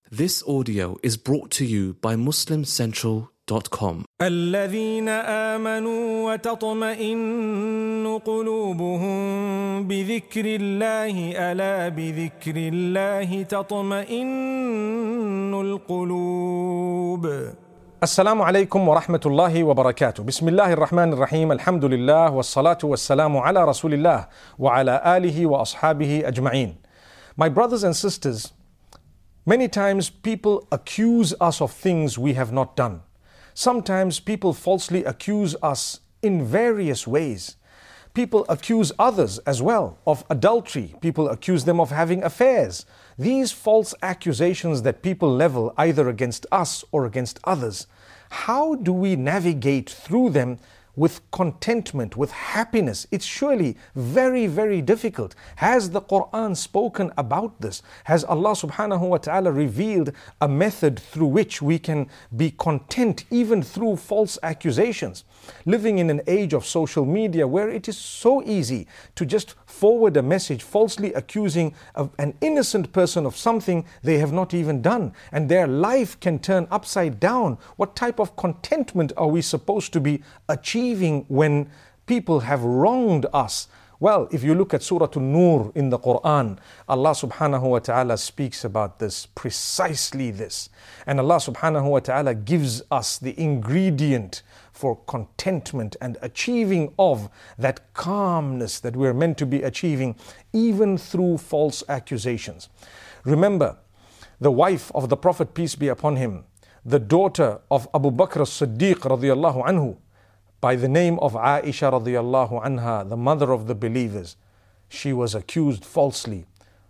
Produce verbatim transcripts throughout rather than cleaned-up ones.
This audio is brought to you by muslim central dot com. الذين آمنوا وتطمئن قلوبهم بذكر الله ألا بذكر الله تطمئن القلوب. Assalamu alaikum wa rahmatullahi wa barakatuh. Bismillahir Rahmanir Rahim. Alhamdulillah wa salatu wa salamu ala Rasulillah wa ala alihi wa ashabihi ajma'in. My brothers and sisters, many times people accuse us of things we have not done. Sometimes people falsely accuse us in various ways. People accuse others as well of adultery. People accuse them of having affairs. These false accusations that people level either against us or against others, how do we navigate through them with contentment, with happiness? It's surely very, very difficult. Has the Quran spoken about this? Has Allah subhanahu wa ta'ala revealed a method through which we can be content even through false accusations? Living in an age of social media where it is so easy to just forward a message falsely accusing an innocent person of something they have not even done, and their life can turn upside down. What type of contentment are we supposed to be achieving when people have wronged us? Well, if you look at Surah An-Nur in the Quran, Allah subhanahu wa ta'ala speaks about this, precisely this. And Allah subhanahu wa ta'ala gives us the ingredient for contentment and achieving of that calmness that we're meant to be achieving even through false accusations. Remember, the wife of the Prophet, peace be upon him, the daughter of Abu Bakr as-Siddiq radiyallahu anhu, by the name of Aisha radiyallahu anha, the mother of the believers, she was accused falsely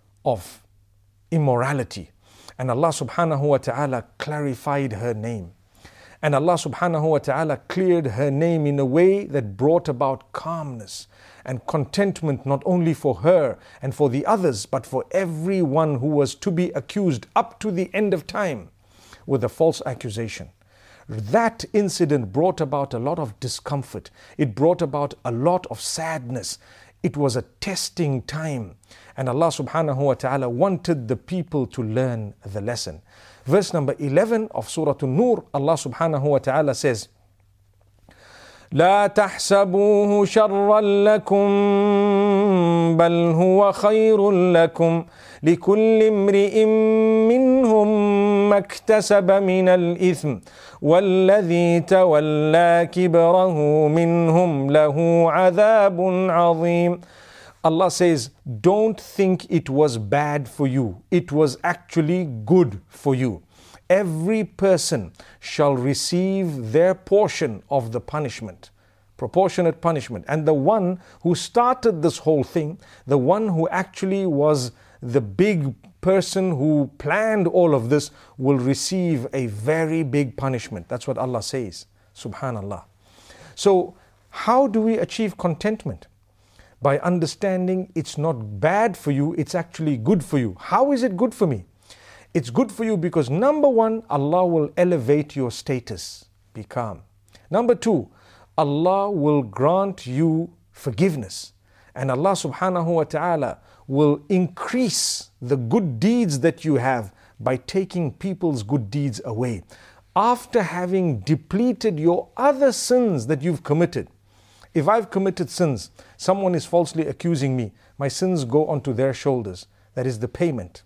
of immorality. And Allah subhanahu wa ta'ala clarified her name. And Allah subhanahu wa ta'ala cleared her name in a way that brought about calmness and contentment not only for her and for the others, but for everyone who was to be accused up to the end of time with a false accusation. That incident brought about a lot of discomfort. It brought about a lot of sadness. It was a testing time. And Allah subhanahu wa ta'ala wanted the people to learn the lesson. Verse number eleven of Surah An-Nur, Allah subhanahu wa ta'ala says, لا تحسبوه شرا لكم بل هو خير لكم لكل امرئ منهم ما اكتسب من الإثم والذي تولى كبره منهم له عذاب عظيم. Allah says, don't think it was bad for you. It was actually good for you. Every person shall receive their portion of the punishment, proportionate punishment. And the one who started this whole thing, the one who actually was the big person who planned all of this, will receive a very big punishment. That's what Allah says. Subhanallah. So how do we achieve contentment? By understanding it's not bad for you, it's actually good for you. How is it good for me? It's good for you because number one, Allah will elevate your status. Be calm. Number two, Allah will grant you forgiveness. And Allah subhanahu wa ta'ala will increase the good deeds that you have by taking people's good deeds away. After having depleted your other sins that you've committed. If I've committed sins, someone is falsely accusing me, my sins go onto their shoulders. That is the payment.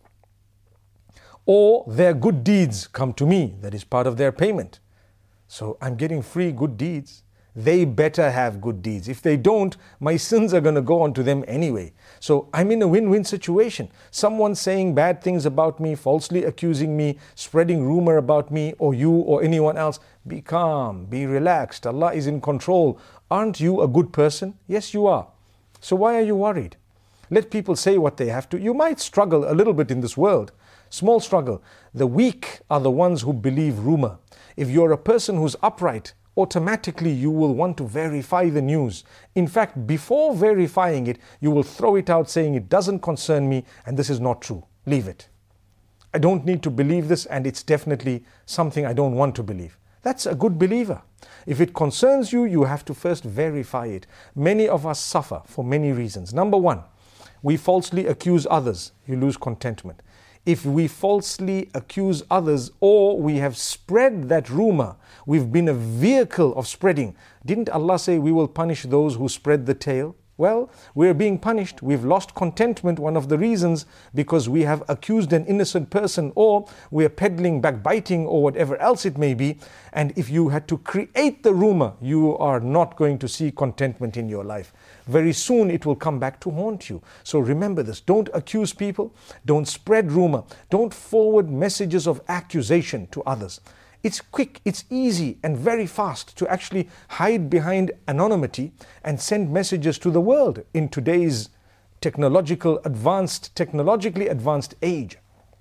Or their good deeds come to me. That is part of their payment. So I'm getting free good deeds. They better have good deeds. If they don't, my sins are going to go onto them anyway. So I'm in a win-win situation. Someone saying bad things about me, falsely accusing me, spreading rumor about me or you or anyone else. Be calm, be relaxed. Allah is in control. Aren't you a good person? Yes, you are. So why are you worried? Let people say what they have to. You might struggle a little bit in this world. Small struggle. The weak are the ones who believe rumor. If you're a person who's upright, automatically you will want to verify the news. In fact, before verifying it, you will throw it out saying it doesn't concern me and this is not true. Leave it. I don't need to believe this and it's definitely something I don't want to believe. That's a good believer. If it concerns you, you have to first verify it. Many of us suffer for many reasons. Number one, we falsely accuse others. You lose contentment. if we falsely accuse others or we have spread that rumor, we've been a vehicle of spreading. Didn't Allah say we will punish those who spread the tale? Well, we're being punished. We've lost contentment. One of the reasons, because we have accused an innocent person, or we are peddling backbiting, or whatever else it may be. And if you had to create the rumor, you are not going to see contentment in your life. Very soon it will come back to haunt you. So remember this. Don't accuse people. Don't spread rumor. Don't forward messages of accusation to others. It's quick, it's easy and very fast to actually hide behind anonymity and send messages to the world in today's technological advanced, technologically advanced age.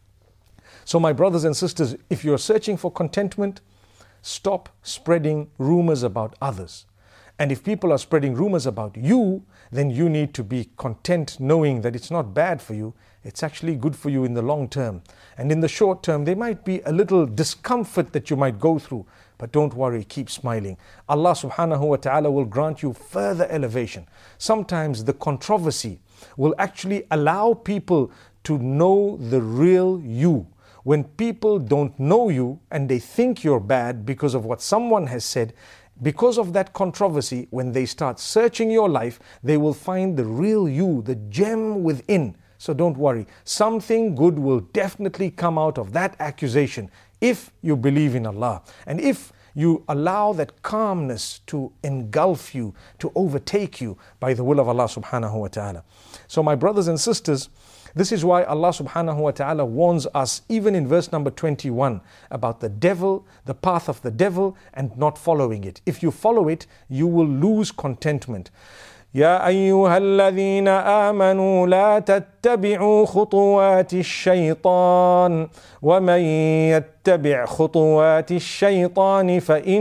So my brothers and sisters, if you're searching for contentment, stop spreading rumors about others. And if people are spreading rumors about you, then you need to be content knowing that it's not bad for you. It's actually good for you in the long term. And in the short term, there might be a little discomfort that you might go through. But don't worry, keep smiling. Allah subhanahu wa ta'ala will grant you further elevation. Sometimes the controversy will actually allow people to know the real you. When people don't know you and they think you're bad because of what someone has said, because of that controversy, when they start searching your life, they will find the real you, the gem within. So don't worry. Something good will definitely come out of that accusation if you believe in Allah. And if you allow that calmness to engulf you, to overtake you by the will of Allah subhanahu wa ta'ala. So my brothers and sisters, this is why Allah subhanahu wa ta'ala warns us even in verse number twenty-one about the devil, the path of the devil, and not following it. If you follow it, you will lose contentment. يا أيها الذين آمنوا لا تتبعوا خطوات الشيطان ومن يتبع خطوات الشيطان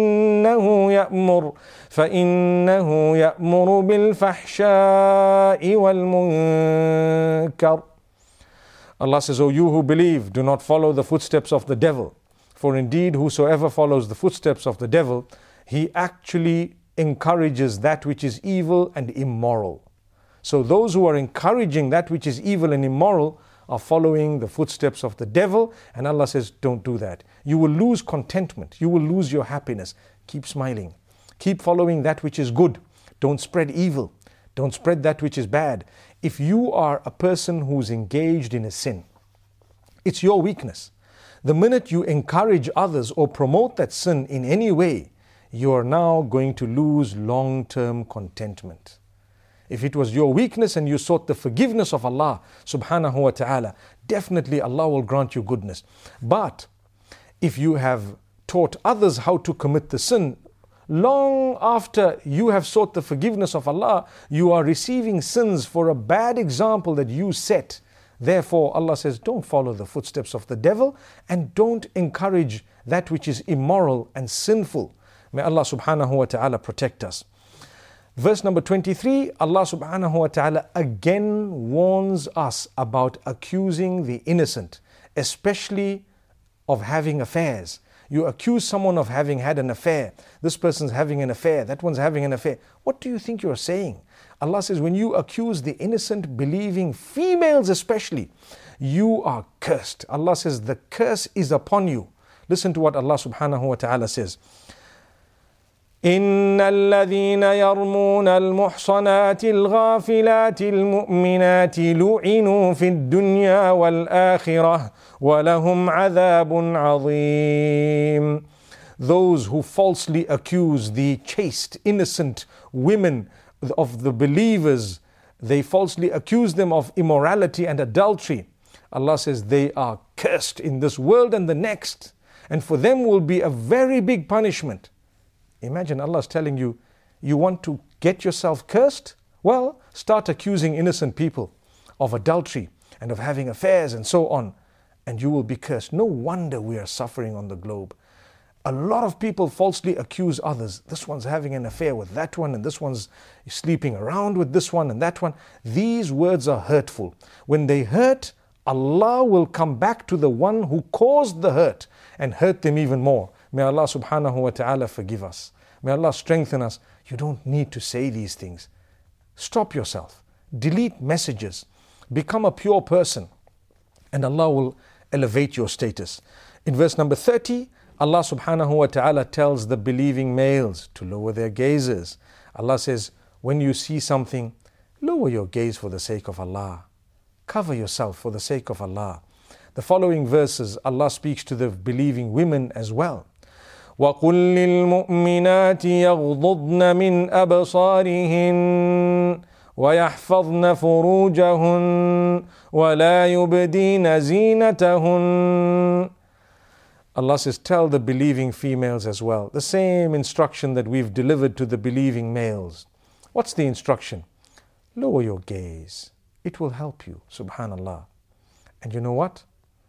فإنه يأمر فإنه يأمر بالفحشاء والمنكر. Allah says, O you who believe, do not follow the footsteps of the devil. For indeed, whosoever follows the footsteps of the devil, he actually encourages that which is evil and immoral. So those who are encouraging that which is evil and immoral are following the footsteps of the devil. And Allah says, don't do that. You will lose contentment. You will lose your happiness. Keep smiling. Keep following that which is good. Don't spread evil. Don't spread that which is bad. If you are a person who's engaged in a sin, it's your weakness. The minute you encourage others or promote that sin in any way, you are now going to lose long-term contentment. If it was your weakness and you sought the forgiveness of Allah subhanahu wa ta'ala, definitely Allah will grant you goodness. But if you have taught others how to commit the sin, long after you have sought the forgiveness of Allah, you are receiving sins for a bad example that you set. Therefore, Allah says, don't follow the footsteps of the devil and don't encourage that which is immoral and sinful. May Allah subhanahu wa ta'ala protect us. Verse number twenty-three, Allah subhanahu wa ta'ala again warns us about accusing the innocent, especially of having affairs. You accuse someone of having had an affair. This person's having an affair. That one's having an affair. What do you think you're saying? Allah says, when you accuse the innocent, believing females especially, you are cursed. Allah says, the curse is upon you. Listen to what Allah subhanahu wa ta'ala says. إن الذين يرمون المحصنات الغافلات المؤمنات لعنوا في الدنيا والآخرة ولهم عذاب عظيم. Those who falsely accuse the chaste, innocent women of the believers, they falsely accuse them of immorality and adultery. Allah says they are cursed in this world and the next, and for them will be a very big punishment. Imagine Allah is telling you, you want to get yourself cursed? Well, start accusing innocent people of adultery and of having affairs and so on, and you will be cursed. No wonder we are suffering on the globe. A lot of people falsely accuse others. This one's having an affair with that one, and this one's sleeping around with this one and that one. These words are hurtful. When they hurt, Allah will come back to the one who caused the hurt and hurt them even more. May Allah subhanahu wa ta'ala forgive us. May Allah strengthen us. You don't need to say these things. Stop yourself. Delete messages. Become a pure person. And Allah will elevate your status. In verse number thirty, Allah subhanahu wa ta'ala tells the believing males to lower their gazes. Allah says, when you see something, lower your gaze for the sake of Allah. Cover yourself for the sake of Allah. The following verses, Allah speaks to the believing women as well. وَقُلْ لِلْمُؤْمِنَاتِ يَغْضُضْنَ مِنْ أَبْصَارِهِنَّ وَيَحْفَظْنَ فُرُوجَهُنَّ وَلَا يُبْدِينَ زِينَتَهُنَّ. Allah says, tell the believing females as well. The same instruction that we've delivered to the believing males. What's the instruction? Lower your gaze. It will help you, subhanallah. And you know what?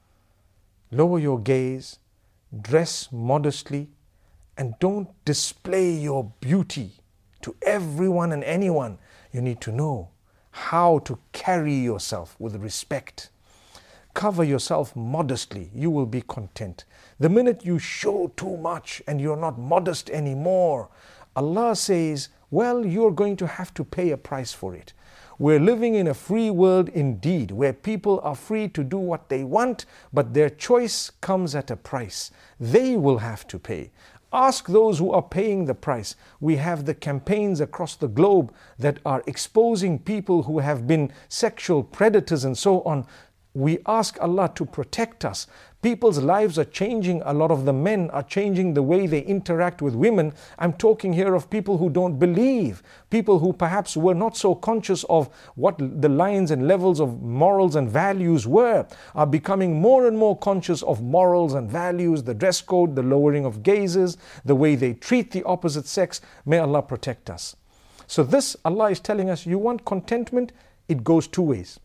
Lower your gaze, dress modestly, and don't display your beauty to everyone and anyone. You need to know how to carry yourself with respect. Cover yourself modestly, you will be content. The minute you show too much and you're not modest anymore, Allah says, well, you're going to have to pay a price for it. We're living in a free world indeed, where people are free to do what they want, but their choice comes at a price. They will have to pay. Ask those who are paying the price. We have the campaigns across the globe that are exposing people who have been sexual predators and so on. We ask Allah to protect us. People's lives are changing. A lot of the men are changing the way they interact with women. I'm talking here of people who don't believe, people who perhaps were not so conscious of what the lines and levels of morals and values were, are becoming more and more conscious of morals and values, the dress code, the lowering of gazes, the way they treat the opposite sex. May Allah protect us. So this, Allah is telling us, you want contentment? It goes two ways.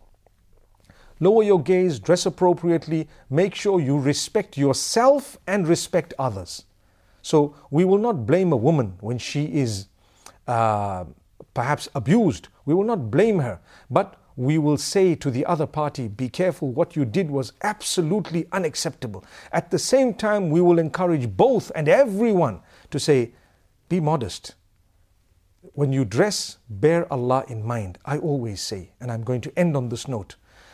Lower your gaze, dress appropriately, make sure you respect yourself and respect others. So we will not blame a woman when she is uh, perhaps abused. We will not blame her, but we will say to the other party, be careful, what you did was absolutely unacceptable. At the same time, we will encourage both and everyone to say, be modest. When you dress, bear Allah in mind. I always say, and I'm going to end on this note,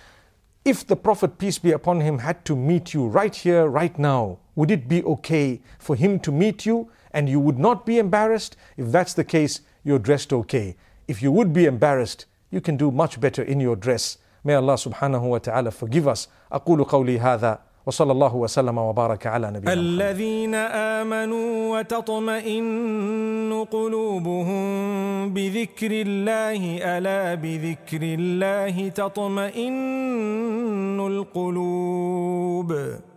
if the Prophet, peace be upon him, had to meet you right here, right now, would it be okay for him to meet you and you would not be embarrassed? If that's the case, you're dressed okay. If you would be embarrassed, you can do much better in your dress. May Allah subhanahu wa ta'ala forgive us. أقول قولي هذا وصلى الله وسلم وبارك على نبينا محمد. الذين آمنوا وتطمئن قلوبهم بذكر الله ألا بذكر الله تطمئن القلوب.